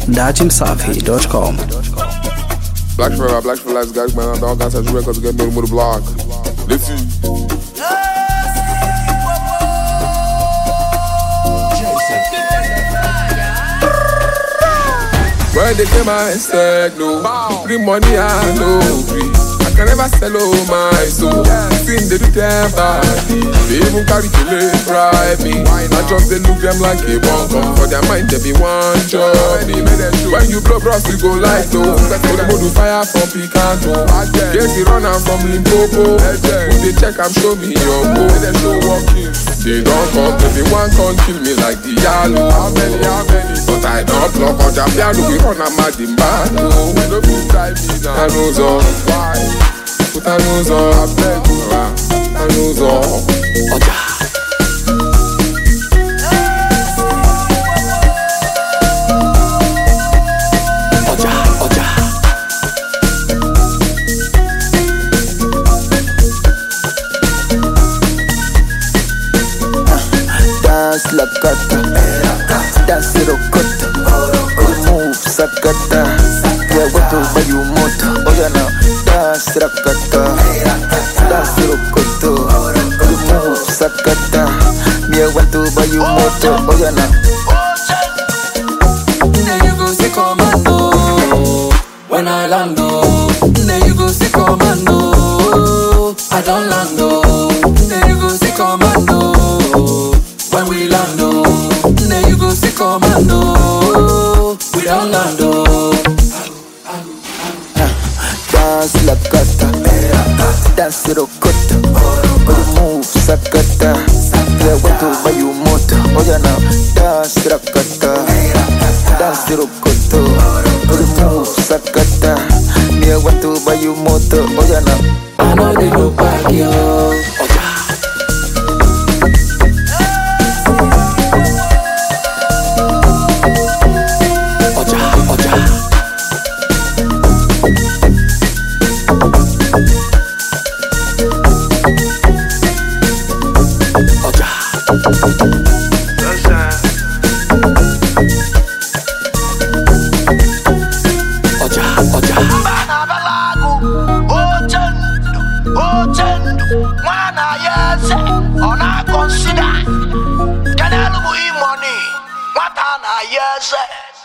datimsafi.com. Black for life, guys, man. All guys have records get me with the block. Let's see. When they came my stack, no. Free money, I know free. I can never sell all my soul. Sin they do them body. They even carry to live bribe me. I just they look them like a bunker. For their mind they be one job. When you blow bros you go like no. So they go do fire from Picanto. Get the runner from Limpopo. When they check I'm show me your go. They don't come to me one can't kill me like the yellow. How many? But I don't block on the piano. We run a mad in bad. I know so. Why? Put a nose on, a nose on. Dance la gata, dance rocoto, move sakata, yeah what to buy you moto, oh yeah now, dance rakata, dance rocoto, move sakata, yeah what to buy you moto, oh yeah now. There you go see commando, when I land there you go see commando, I don't land there you go see commando. When we land, then you go see commando. We don't land, dance la gata, dance rocoto, move sakata, yeah what to buy you moto, oh yeah now, dance rakata, dance rocoto, move sakata, yeah what to buy you moto, oh yeah now. I know they look back, yo. Consider, can I money? What an I yes.